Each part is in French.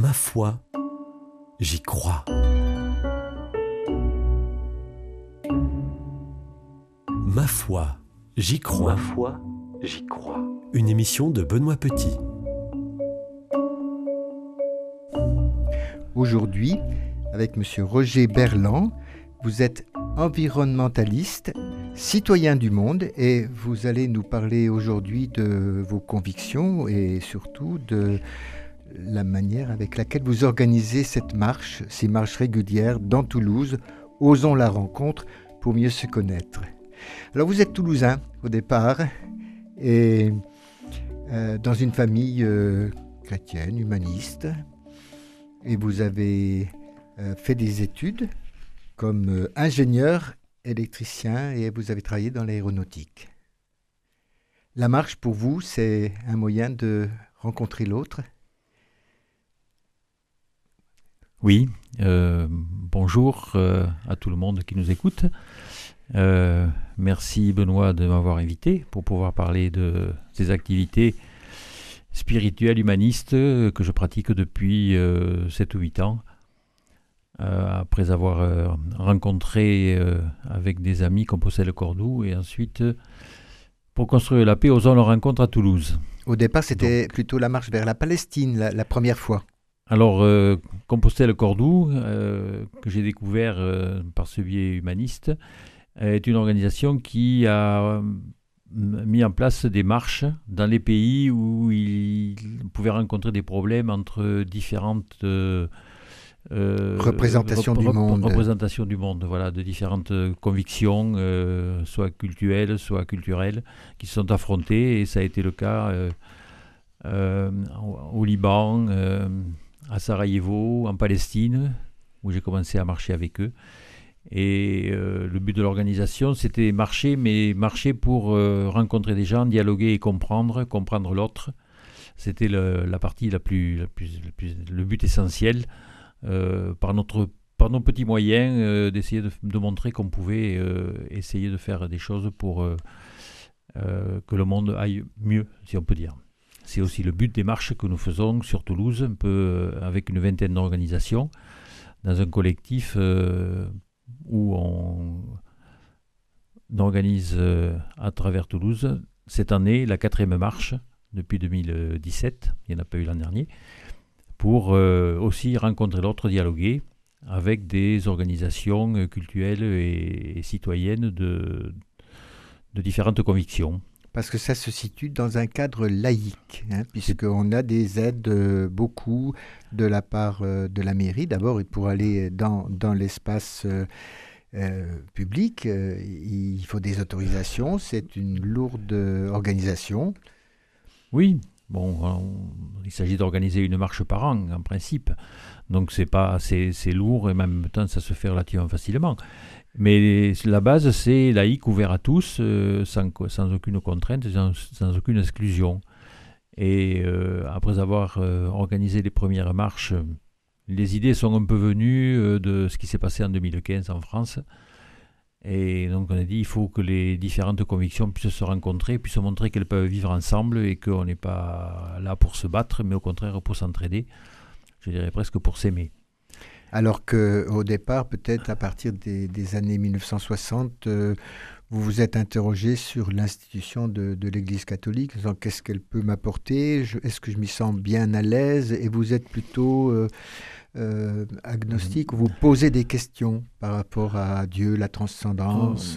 Ma foi, j'y crois. Ma foi, j'y crois. Ma foi, j'y crois. Une émission de Benoît Petit. Aujourd'hui, avec M. Roger Berland, vous êtes environnementaliste, citoyen du monde, et vous allez nous parler aujourd'hui de vos convictions et surtout de la manière avec laquelle vous organisez cette marche, ces marches régulières dans Toulouse. Osons la rencontre pour mieux se connaître. Alors vous êtes toulousain au départ et dans une famille chrétienne, humaniste, et vous avez fait des études comme ingénieur électricien et vous avez travaillé dans l'aéronautique. La marche pour vous, c'est un moyen de rencontrer l'autre ? Oui, bonjour à tout le monde qui nous écoute. Merci Benoît de m'avoir invité pour pouvoir parler de ces activités spirituelles, humanistes que je pratique depuis 7 ou 8 ans. Après avoir rencontré avec des amis Compostelle-Cordoue et ensuite pour construire la paix, osons la rencontre à Toulouse. Au départ, c'était plutôt la marche vers la Palestine, la première fois. Alors, Compostelle-Cordoue, que j'ai découvert par ce biais humaniste, est une organisation qui a mis en place des marches dans les pays où il pouvait rencontrer des problèmes entre différentes représentations du monde, voilà, de différentes convictions, soit cultuelles, soit culturelles, qui se sont affrontées, et ça a été le cas au Liban, à Sarajevo, en Palestine, où j'ai commencé à marcher avec eux. Et le but de l'organisation, c'était marcher, mais marcher pour rencontrer des gens, dialoguer et comprendre l'autre. C'était la partie le but essentiel, par nos petits moyens, d'essayer de montrer qu'on pouvait essayer de faire des choses pour que le monde aille mieux, si on peut dire. C'est aussi le but des marches que nous faisons sur Toulouse, un peu avec une vingtaine d'organisations, dans un collectif où on organise à travers Toulouse cette année la 4e marche depuis 2017, il n'y en a pas eu l'an dernier, pour aussi rencontrer l'autre, dialoguer avec des organisations cultuelles et citoyennes de différentes convictions. Parce que ça se situe dans un cadre laïque, puisqu'on a des aides beaucoup de la part de la mairie. D'abord, pour aller dans l'espace public, il faut des autorisations. C'est une lourde organisation. Oui, il s'agit d'organiser une marche par an, en principe. Donc, c'est lourd et en même temps, ça se fait relativement facilement. Mais la base, c'est laïque, ouvert à tous, sans aucune contrainte, sans aucune exclusion. Et après avoir organisé les premières marches, les idées sont un peu venues de ce qui s'est passé en 2015 en France. Et donc on a dit il faut que les différentes convictions puissent se rencontrer, puissent montrer qu'elles peuvent vivre ensemble et qu'on n'est pas là pour se battre, mais au contraire pour s'entraider, je dirais presque pour s'aimer. Alors qu'au départ, peut-être à partir des années 1960, vous vous êtes interrogé sur l'institution de l'Église catholique, en disant qu'est-ce qu'elle peut m'apporter, est-ce que je m'y sens bien à l'aise, et vous êtes plutôt agnostique, vous posez des questions par rapport à Dieu, la transcendance.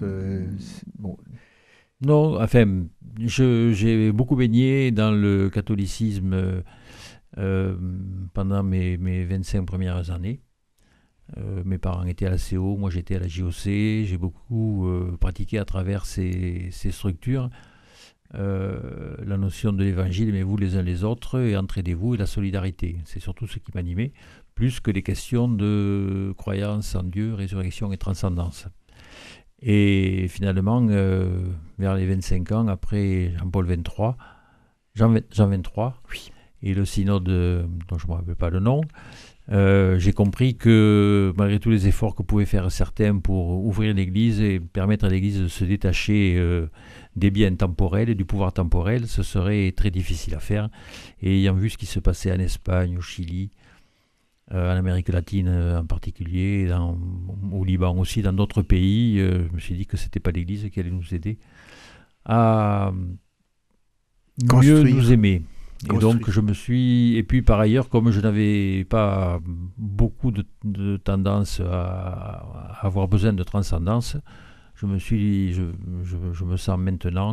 Non, enfin, j'ai beaucoup baigné dans le catholicisme pendant mes 25 premières années. Mes parents étaient à la CO, moi j'étais à la JOC, j'ai beaucoup pratiqué à travers ces structures la notion de l'évangile, aimez-vous les uns les autres et entraidez-vous, et la solidarité. C'est surtout ce qui m'animait, plus que les questions de croyance en Dieu, résurrection et transcendance. Et finalement, vers les 25 ans, après Jean 23, oui, et le synode, dont je ne me rappelle pas le nom, j'ai compris que malgré tous les efforts que pouvaient faire certains pour ouvrir l'Église et permettre à l'Église de se détacher des biens temporels et du pouvoir temporel, ce serait très difficile à faire. Et ayant vu ce qui se passait en Espagne, au Chili, en Amérique latine en particulier, au Liban aussi, dans d'autres pays. Je me suis dit que ce n'était pas l'Église qui allait nous aider à mieux nous aimer. Et donc et puis par ailleurs, comme je n'avais pas beaucoup de tendance à avoir besoin de transcendance, je me sens maintenant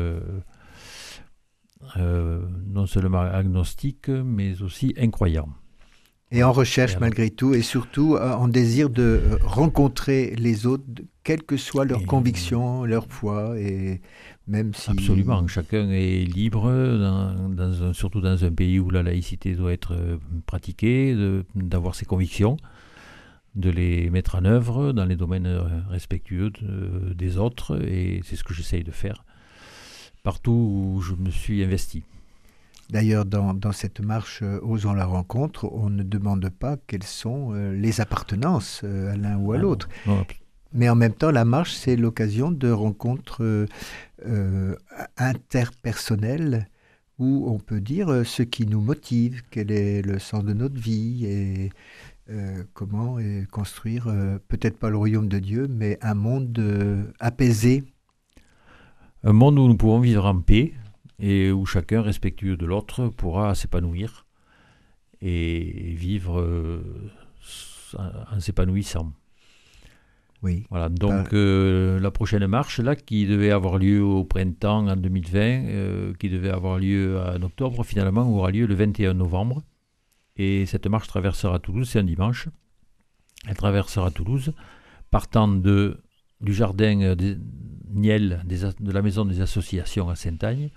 non seulement agnostique, mais aussi incroyant. Et en recherche malgré tout, et surtout en désir de rencontrer les autres, quelles que soient leurs convictions, leur foi, et même si... Absolument, chacun est libre, surtout dans un pays où la laïcité doit être pratiquée, d'avoir ses convictions, de les mettre en œuvre dans les domaines respectueux des autres, et c'est ce que j'essaye de faire partout où je me suis investi. D'ailleurs, dans cette marche Osons la rencontre, on ne demande pas quelles sont les appartenances à l'un ou à l'autre. Non. Mais en même temps, la marche, c'est l'occasion de rencontres interpersonnelles où on peut dire ce qui nous motive, quel est le sens de notre vie et comment construire, peut-être pas le royaume de Dieu, mais un monde apaisé. Un monde où nous pouvons vivre en paix, et où chacun, respectueux de l'autre, pourra s'épanouir et vivre en s'épanouissant. Oui. Voilà, donc la prochaine marche, là, qui devait avoir lieu au printemps en 2020, qui devait avoir lieu en octobre, finalement, aura lieu le 21 novembre. Et cette marche traversera Toulouse, c'est un dimanche. Elle traversera Toulouse, partant du jardin des Niel, de la maison des associations à Saint-Agne.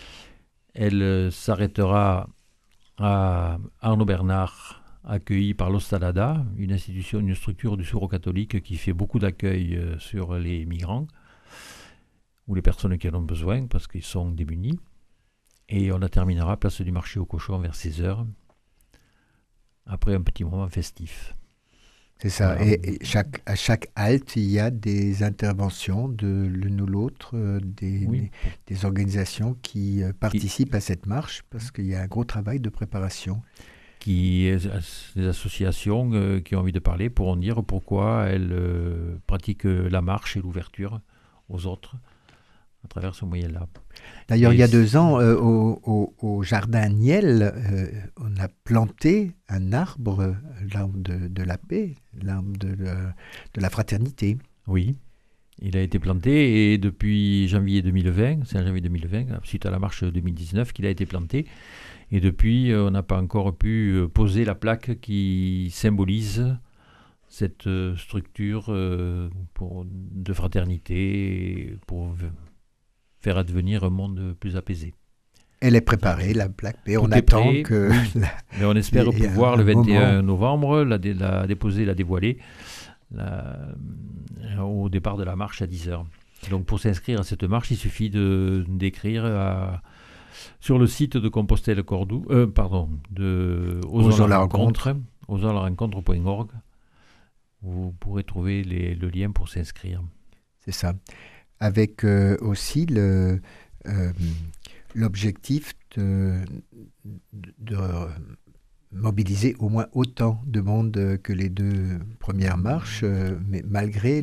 Elle s'arrêtera à Arnaud Bernard, accueilli par l'Ostalada, une structure du Secours catholique qui fait beaucoup d'accueil sur les migrants ou les personnes qui en ont besoin parce qu'ils sont démunis. Et on la terminera place du marché aux cochons vers 16h, après un petit moment festif. C'est ça. Voilà. Et à chaque halte, il y a des interventions de l'une ou l'autre, des organisations qui participent à cette marche, parce qu'il y a un gros travail de préparation. Les associations qui ont envie de parler pourront dire pourquoi elles pratiquent la marche et l'ouverture aux autres à travers ce moyen-là. D'ailleurs, il y a 2 ans, au jardin Niel, on a planté un arbre, l'arbre de la paix, l'arbre de la fraternité. Oui, il a été planté et depuis janvier 2020, c'est en janvier 2020, suite à la marche 2019, qu'il a été planté. Et depuis, on n'a pas encore pu poser la plaque qui symbolise cette structure de fraternité pour faire advenir un monde plus apaisé. Elle est préparée, la plaque, mais on attend que... Oui. Mais on espère pouvoir, le 21 novembre, la déposer, la dévoiler au départ de la marche à 10h. Donc pour s'inscrire à cette marche, il suffit d'écrire sur le site de Compostelle Cordoue, Osons la rencontre, osonsla-rencontre.org. Vous pourrez trouver le lien pour s'inscrire. C'est ça. Avec aussi l'objectif de mobiliser au moins autant de monde que les 2 premières marches, mais malgré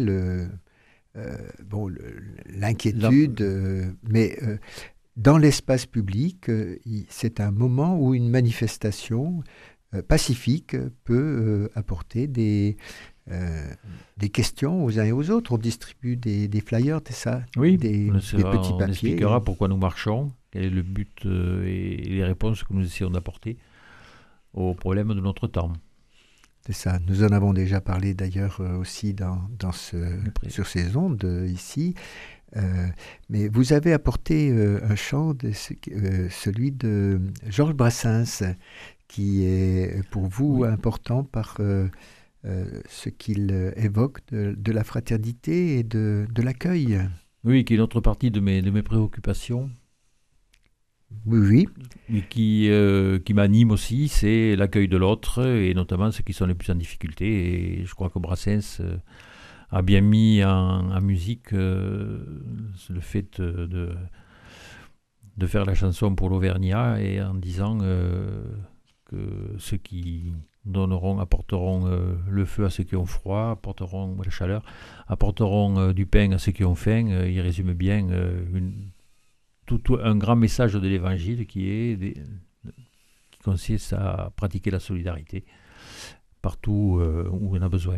l'inquiétude, mais dans l'espace public, c'est un moment où une manifestation pacifique peut apporter des questions aux uns et aux autres. On distribue des flyers, c'est ça? Oui, des petits papiers. On expliquera pourquoi nous marchons, quel est le but et les réponses que nous essayons d'apporter aux problèmes de notre temps. C'est ça. Nous en avons déjà parlé d'ailleurs aussi sur ces ondes ici. Mais vous avez apporté un chant, celui de Georges Brassens, qui est pour vous important par ce qu'il évoque de la fraternité et de l'accueil. Oui, qui est une autre partie de mes préoccupations. Oui. Mais qui m'anime aussi, c'est l'accueil de l'autre, et notamment ceux qui sont les plus en difficulté. Et je crois que Brassens a bien mis en musique le fait de faire la chanson pour l'Auvergnat, et en disant que ceux qui apporteront le feu à ceux qui ont froid, apporteront la chaleur, apporteront du pain à ceux qui ont faim. Il résume bien un grand message de l'Évangile qui consiste à pratiquer la solidarité partout où on a besoin.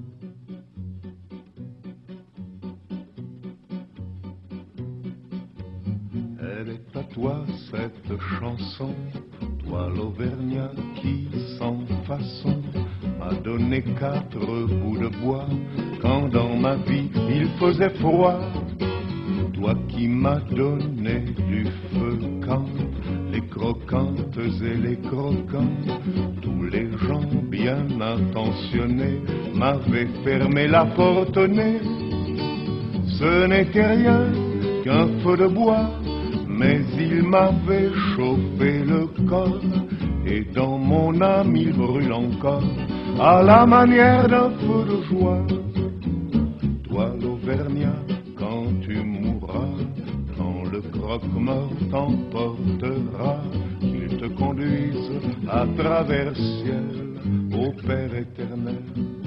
Elle est à toi cette chanson, toi l'Auvergnat qui sans façon m'a donné 4 bouts de bois quand dans ma vie il faisait froid. Toi qui m'as donné du feu quand les croquantes et les croquants, tous les gens bien intentionnés m'avaient fermé la porte au nez. Ce n'était rien qu'un feu de bois, mais il m'avait chauffé le corps, et dans mon âme il brûle encore, à la manière d'un feu de joie. Toi l'Auvergnat, quand tu mourras, quand le croque-mort t'emportera, qu'il te conduise à travers ciel, au Père éternel.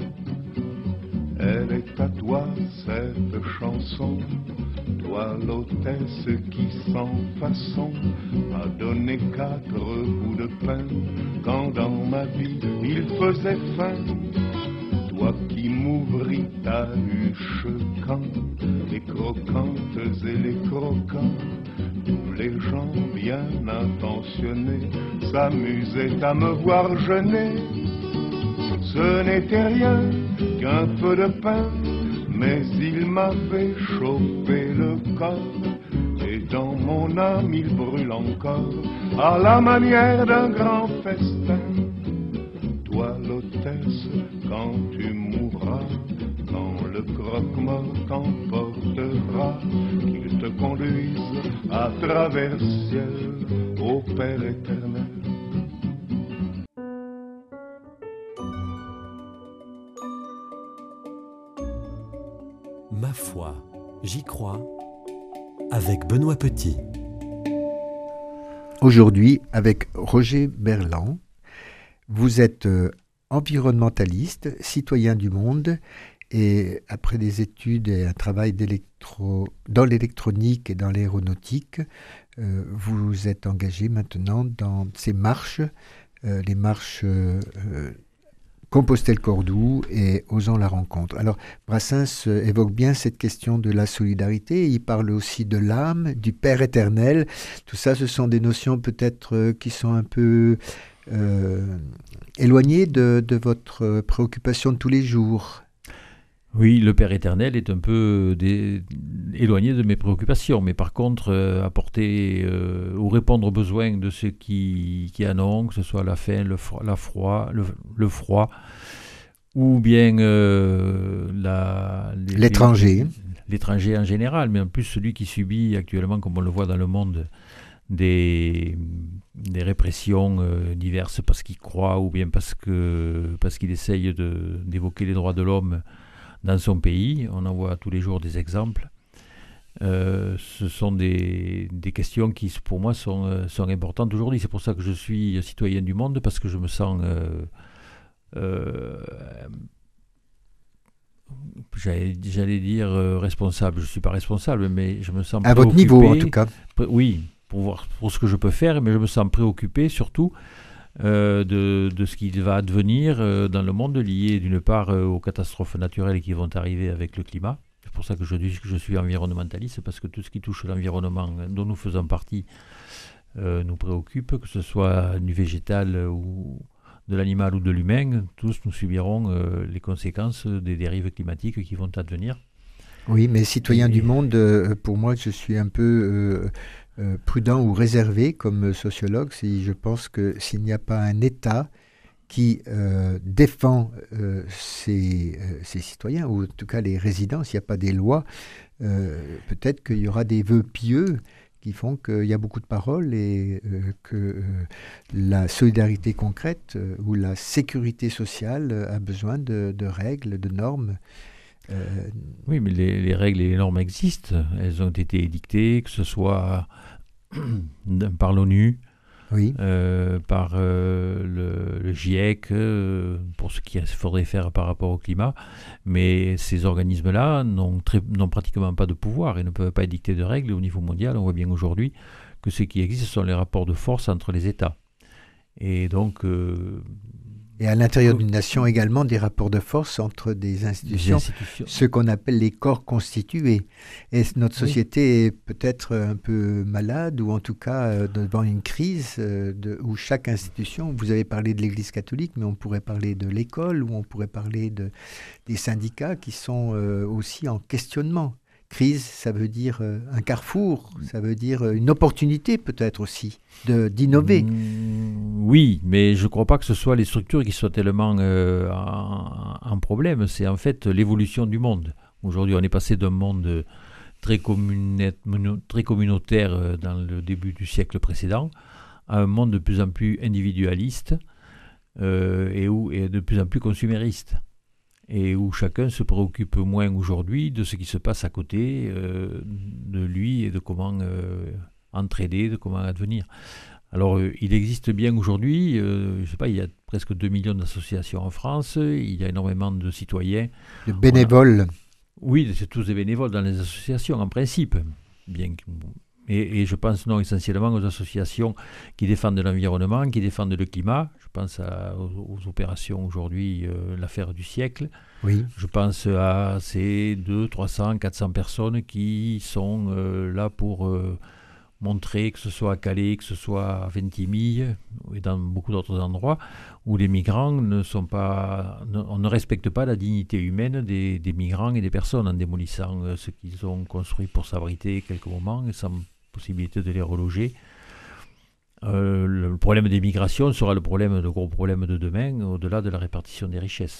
Elle est à toi cette chanson, toi l'hôtesse qui sans façon m'a donné 4 bouts de pain quand dans ma vie il faisait faim. Toi qui m'ouvris ta huche quand les croquantes et les croquants, tous les gens bien intentionnés s'amusaient à me voir jeûner. Ce n'était rien qu'un peu de pain, mais il m'avait chauffé le corps, et dans mon âme il brûle encore, à la manière d'un grand festin. Toi l'hôtesse, quand tu mourras, quand le croque-mort t'emportera, qu'il te conduise à travers ciel, au Père éternel. Ma foi, j'y crois, avec Benoît Petit. Aujourd'hui, avec Roger Berland, vous êtes environnementaliste, citoyen du monde, et après des études et un travail dans l'électronique et dans l'aéronautique, vous êtes engagé maintenant dans ces marches, les marches Compostelle-Cordoue et Osons la rencontre. Alors, Brassens évoque bien cette question de la solidarité. Il parle aussi de l'âme, du Père éternel. Tout ça, ce sont des notions peut-être qui sont un peu éloignées de votre préoccupation de tous les jours. Oui, le Père éternel est un peu éloigné de mes préoccupations, mais par contre, apporter ou répondre aux besoins de ceux qui en ont, que ce soit la faim, le froid, ou bien l'étranger. L'étranger en général, mais en plus celui qui subit actuellement, comme on le voit dans le monde, des répressions diverses parce qu'il croit ou bien parce qu'il essaye d'évoquer les droits de l'homme dans son pays. On en voit tous les jours des exemples. Ce sont des questions qui, pour moi, sont importantes aujourd'hui. C'est pour ça que je suis citoyen du monde, parce que je me sens, j'allais dire responsable. Je ne suis pas responsable, mais je me sens à votre niveau, en tout cas. Oui, pour ce que je peux faire, mais je me sens préoccupé surtout de ce qui va advenir dans le monde, lié d'une part aux catastrophes naturelles qui vont arriver avec le climat. C'est pour ça que je dis que je suis environnementaliste, parce que tout ce qui touche l'environnement dont nous faisons partie nous préoccupe, que ce soit du végétal ou de l'animal ou de l'humain. Tous nous subirons les conséquences des dérives climatiques qui vont advenir. Oui, mais citoyen du monde, pour moi, je suis un peu prudent ou réservé comme sociologue. Si je pense que s'il n'y a pas un État qui défend ses citoyens, ou en tout cas les résidents, s'il n'y a pas des lois, peut-être qu'il y aura des vœux pieux qui font qu'il y a beaucoup de paroles et que la solidarité concrète ou la sécurité sociale a besoin de règles, de normes. Oui, mais les règles et les normes existent. Elles ont été édictées, que ce soit par l'ONU, Oui. par le GIEC, pour ce qu'il faudrait faire par rapport au climat. Mais ces organismes-là n'ont pratiquement pas de pouvoir et ne peuvent pas édicter de règles au niveau mondial. On voit bien aujourd'hui que ce qui existe, ce sont les rapports de force entre les États. Et donc... et à l'intérieur d'une nation également, des rapports de force entre des institutions, ce qu'on appelle les corps constitués. Et notre société est peut-être un peu malade, ou en tout cas devant une crise où chaque institution, vous avez parlé de l'Église catholique, mais on pourrait parler de l'école, ou on pourrait parler des syndicats qui sont aussi en questionnement. Crise, ça veut dire un carrefour, ça veut dire une opportunité peut-être aussi d'innover. Oui, mais je ne crois pas que ce soit les structures qui soient tellement en problème. C'est en fait l'évolution du monde. Aujourd'hui, on est passé d'un monde très communautaire dans le début du siècle précédent à un monde de plus en plus individualiste et de plus en plus consumériste. Et où chacun se préoccupe moins aujourd'hui de ce qui se passe à côté de lui et de comment entraider, de comment advenir. Alors, il existe bien aujourd'hui, je ne sais pas, il y a presque 2 millions d'associations en France, il y a énormément de citoyens. De bénévoles. Oui, c'est tous des bénévoles dans les associations, en principe. Bien que, et je pense non essentiellement aux associations qui défendent l'environnement, qui défendent le climat. Je pense aux opérations aujourd'hui, l'affaire du siècle. Oui. Je pense à ces 200, 300, 400 personnes qui sont là pour montrer, que ce soit à Calais, que ce soit à Ventimille et dans beaucoup d'autres endroits, où les migrants on ne respecte pas la dignité humaine des migrants et des personnes en démolissant ce qu'ils ont construit pour s'abriter quelques moments et sans possibilité de les reloger. Le problème des migrations sera le gros problème de demain, au-delà de la répartition des richesses.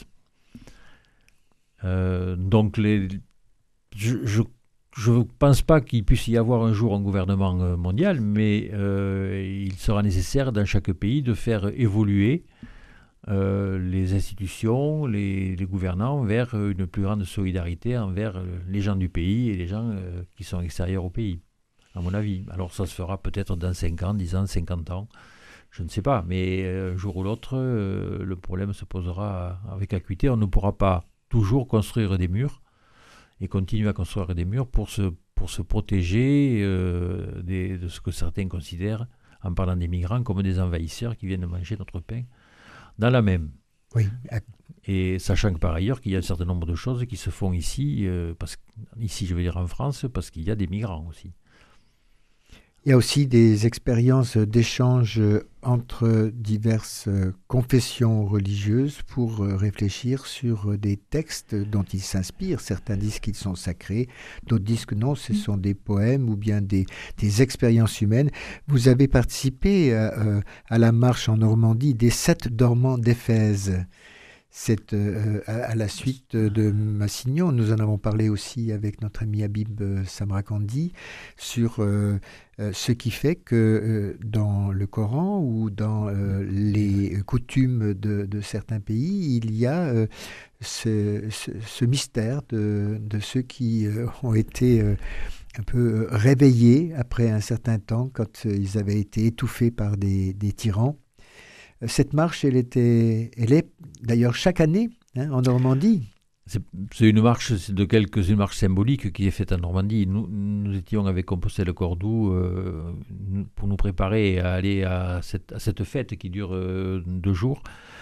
Donc, je ne pense pas qu'il puisse y avoir un jour un gouvernement mondial, mais il sera nécessaire dans chaque pays de faire évoluer les institutions, les gouvernants vers une plus grande solidarité envers les gens du pays et les gens qui sont extérieurs au pays, à mon avis. Alors ça se fera peut-être dans 5 ans, 10 ans, 50 ans, je ne sais pas, mais un jour ou l'autre, le problème se posera avec acuité. On ne pourra pas toujours construire des murs et continuer à construire des murs pour se protéger de ce que certains considèrent, en parlant des migrants, comme des envahisseurs qui viennent manger notre pain dans la même. Oui. Et sachant que par ailleurs, qu'il y a un certain nombre de choses qui se font ici, ici je veux dire en France, parce qu'il y a des migrants aussi. Il y a aussi des expériences d'échange entre diverses confessions religieuses pour réfléchir sur des textes dont ils s'inspirent. Certains disent qu'ils sont sacrés, d'autres disent que non, ce sont des poèmes ou bien des expériences humaines. Vous avez participé à la marche en Normandie des 7 dormants d'Éphèse. C'est à la suite de Massignon. Nous en avons parlé aussi avec notre ami Habib Samrakandi sur ce qui fait que dans le Coran ou dans les coutumes de certains pays, il y a ce mystère de ceux qui ont été un peu réveillés après un certain temps quand ils avaient été étouffés par des tyrans. Cette marche, elle est d'ailleurs chaque année en Normandie. C'est une marche une marche symbolique qui est faite en Normandie. Nous étions avec Compostelle Cordoue pour nous préparer à aller à cette fête qui dure 2 jours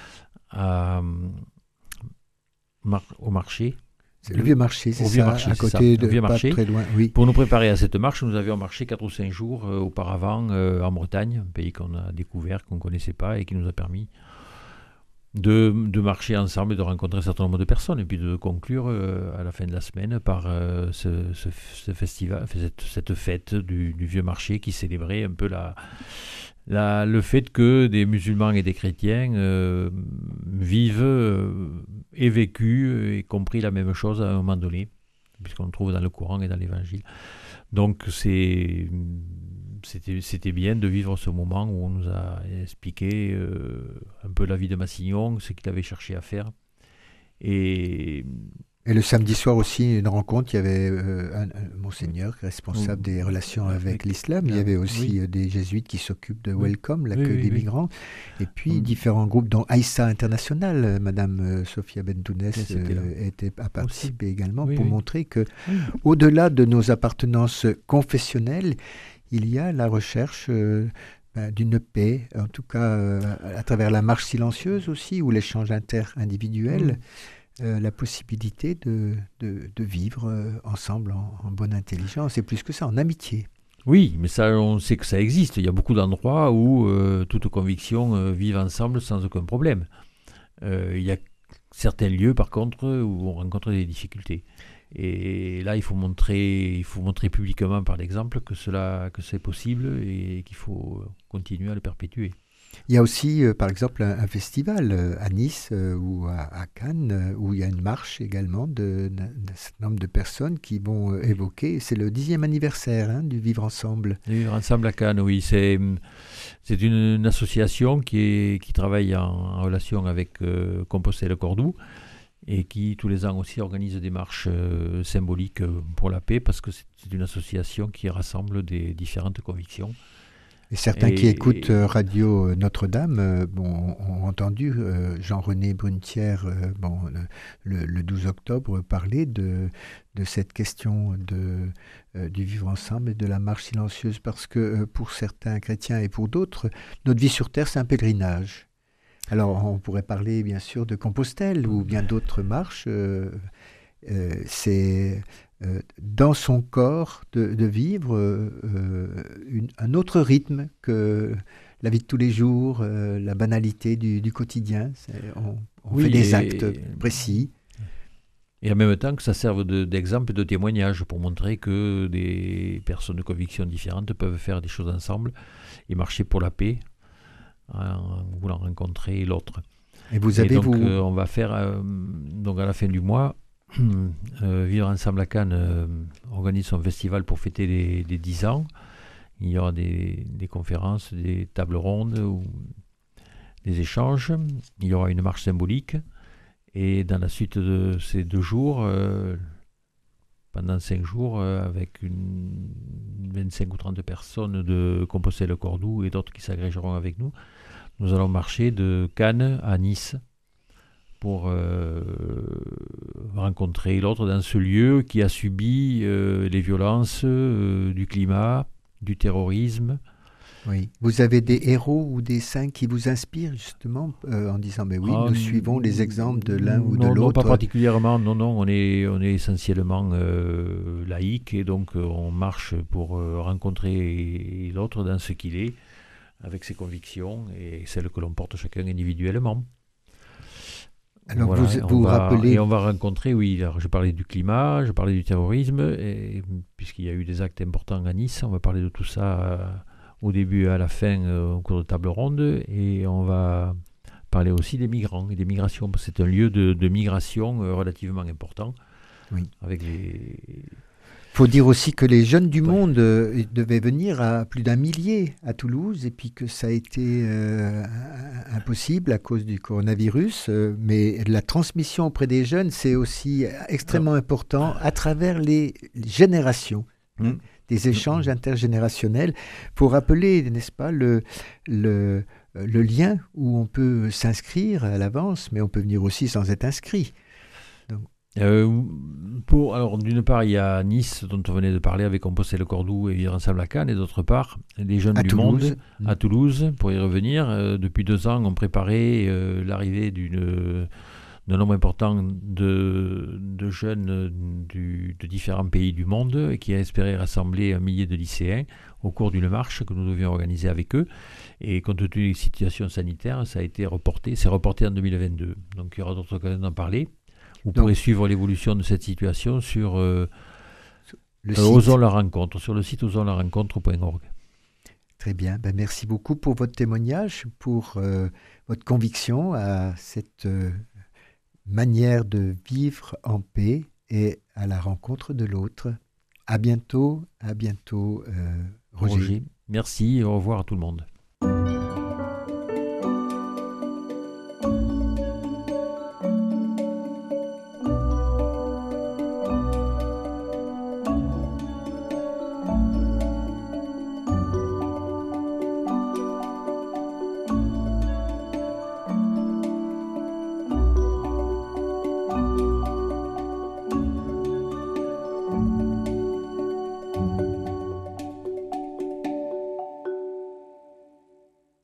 au marché. Le vieux marché, c'est ça, marché, à côté de pas très loin. Oui. Pour nous préparer à cette marche, nous avions marché 4 ou 5 jours auparavant en Bretagne, un pays qu'on a découvert, qu'on ne connaissait pas et qui nous a permis de marcher ensemble et de rencontrer un certain nombre de personnes et puis de conclure à la fin de la semaine par ce festival, cette fête du vieux marché qui célébrait un peu le fait que des musulmans et des chrétiens vivent et vécu et compris la même chose à un moment donné, puisqu'on le trouve dans le Coran et dans l'Évangile. Donc c'était bien de vivre ce moment où on nous a expliqué un peu la vie de Massignon, ce qu'il avait cherché à faire. Et Et le samedi soir aussi, une rencontre, il y avait un monseigneur responsable des relations avec l'islam. Il y avait aussi des jésuites qui s'occupent de Welcome, l'accueil des migrants. Et puis différents groupes, dont Aïssa International, Madame Sophia Bentounès a participé également pour montrer que, au-delà de nos appartenances confessionnelles, il y a la recherche d'une paix, en tout cas à travers la marche silencieuse aussi, ou l'échange interindividuel. La possibilité de vivre ensemble en bonne intelligence, et plus que ça, en amitié. Oui, mais ça, on sait que ça existe. Il y a beaucoup d'endroits où toutes convictions vivent ensemble sans aucun problème. Il y a certains lieux, par contre, où on rencontre des difficultés. Et là, il faut montrer publiquement, par l'exemple, que c'est possible et qu'il faut continuer à le perpétuer. Il y a aussi, par exemple, un festival à Nice ou à Cannes, où il y a une marche également d'un certain nombre de personnes qui vont évoquer, c'est le 10e anniversaire du Vivre Ensemble. Le Vivre Ensemble à Cannes, oui. C'est une association qui travaille en relation avec Compostelle-Cordoue et qui, tous les ans aussi, organise des marches symboliques pour la paix, parce que c'est une association qui rassemble des différentes convictions. Et certains qui écoutent Radio Notre-Dame ont entendu Jean-René Brunetière le 12 octobre parler de cette question du vivre ensemble et de la marche silencieuse, parce que pour certains chrétiens et pour d'autres, notre vie sur Terre, c'est un pèlerinage. Alors on pourrait parler bien sûr de Compostelle ou bien d'autres marches. C'est dans son corps de vivre un autre rythme que la vie de tous les jours, la banalité du quotidien. On fait des actes précis. Et en même temps que ça serve d'exemple et de témoignage pour montrer que des personnes de convictions différentes peuvent faire des choses ensemble et marcher pour la paix en voulant rencontrer l'autre. Et on va faire donc à la fin du mois, Vivre Ensemble à Cannes organise son festival pour fêter les 10 ans. Il y aura des conférences, des tables rondes, ou des échanges. Il y aura une marche symbolique. Et dans la suite de ces 2 jours, pendant 5 jours, avec 25 ou 30 personnes de Compostelle-Cordoue et d'autres qui s'agrégeront avec nous, nous allons marcher de Cannes à Nice pour rencontrer l'autre dans ce lieu qui a subi les violences du climat, du terrorisme. Oui. Vous avez des héros ou des saints qui vous inspirent justement en disant mais oui, nous suivons les exemples de l'un ou de l'autre. Non, pas particulièrement. Non, on est essentiellement laïque, et donc on marche pour rencontrer l'autre dans ce qu'il est, avec ses convictions et celles que l'on porte chacun individuellement. Alors voilà, vous rappelez... Et on va rencontrer, oui, alors je parlais du climat, je parlais du terrorisme, et puisqu'il y a eu des actes importants à Nice, on va parler de tout ça au début et à la fin au cours de table ronde, et on va parler aussi des migrants et des migrations, parce que c'est un lieu de migration relativement important. Oui. Avec Il faut dire aussi que les jeunes du monde devaient venir à plus d'1 millier à Toulouse, et puis que ça a été impossible à cause du coronavirus. Mais la transmission auprès des jeunes, c'est aussi extrêmement important à travers les générations, des échanges intergénérationnels, pour rappeler, n'est-ce pas, le lien où on peut s'inscrire à l'avance, mais on peut venir aussi sans être inscrit. Alors, d'une part, il y a Nice, dont on venait de parler, avec Compostelle-Cordoue et Vivre Ensemble à Cannes, et d'autre part, les jeunes du monde à Toulouse, pour y revenir. Depuis 2 ans, on préparait l'arrivée d'un nombre important de jeunes de différents pays du monde, qui a espéré rassembler 1 millier de lycéens au cours d'une marche que nous devions organiser avec eux. Et compte tenu des situations sanitaires, ça a été reporté. C'est reporté en 2022. Donc il y aura d'autres occasions d'en parler. Vous pourrez suivre l'évolution de cette situation sur Osons la rencontre, sur le site osonslarencontre.org. Très bien. Merci beaucoup pour votre témoignage, pour votre conviction à cette manière de vivre en paix et à la rencontre de l'autre. À bientôt, Roger. Merci et au revoir à tout le monde.